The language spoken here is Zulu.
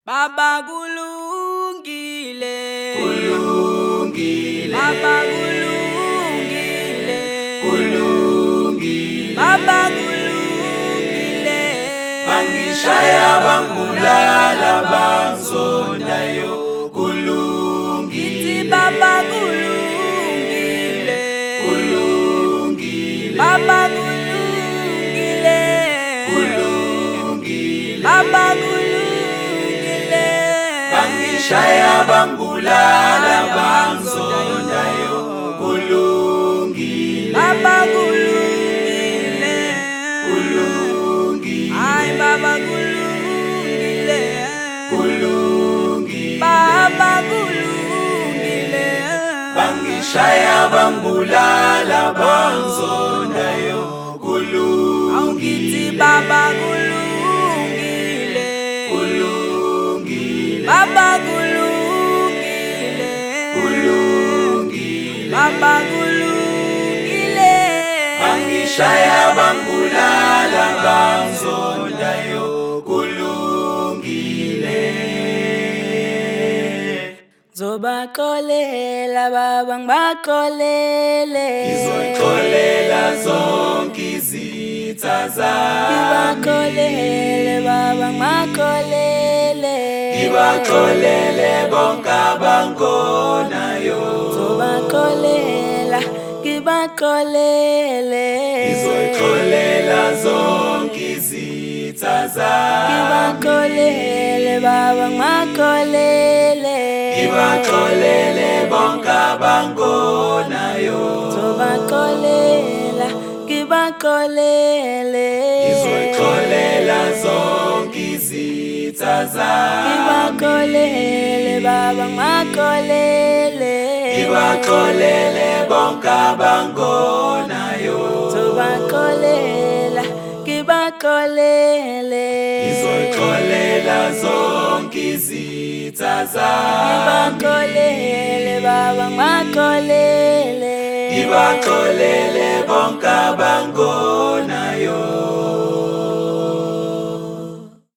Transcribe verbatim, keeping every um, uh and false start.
Baba kulungile, kulungile, Baba kulungile, kulungile, Baba kulungile. bangishaya bangibulala bangizondayo, kulungile, Ngithi Baba kulungile, kulungile, Baba kulungile, kulungile, Baba kulungile. bangishaya bangibulala bangizondayo, kulungile, Baba kulungile, kulungile, ay Baba kulungile, kulungile, Baba kulungile, bangishaya bangibulala bangizondayo, kulungile, awukithi Baba kulungile, kulungile, Baba kulungile, kulungile, Baba kulungile, bangishaya bangibulala bangizondayo, kulungile. Zobaxolela baba ngibaxolele, Ngizoxolela zonke izitha zami, ngibaxolele baba ngibaxolele, ngibaxolele bonke abangonayo. zobaxolela ngibaxolele, Ngizoxolela zonke izitha zami, ngibaxolele baba ngibaxolele, ngibaxolele bonke abangonayo. zobaxolela ngibaxolele, Ngizoxolela zonke izitha zami, ngibaxolele baba ngibaxolele, ngibaxolele bonke abangonayo. zobaxolela ngibaxolele, Ngizoxolela zonke izitha zami, ngibaxolele baba ngibaxolele, ngibaxolele bonke abangonayo.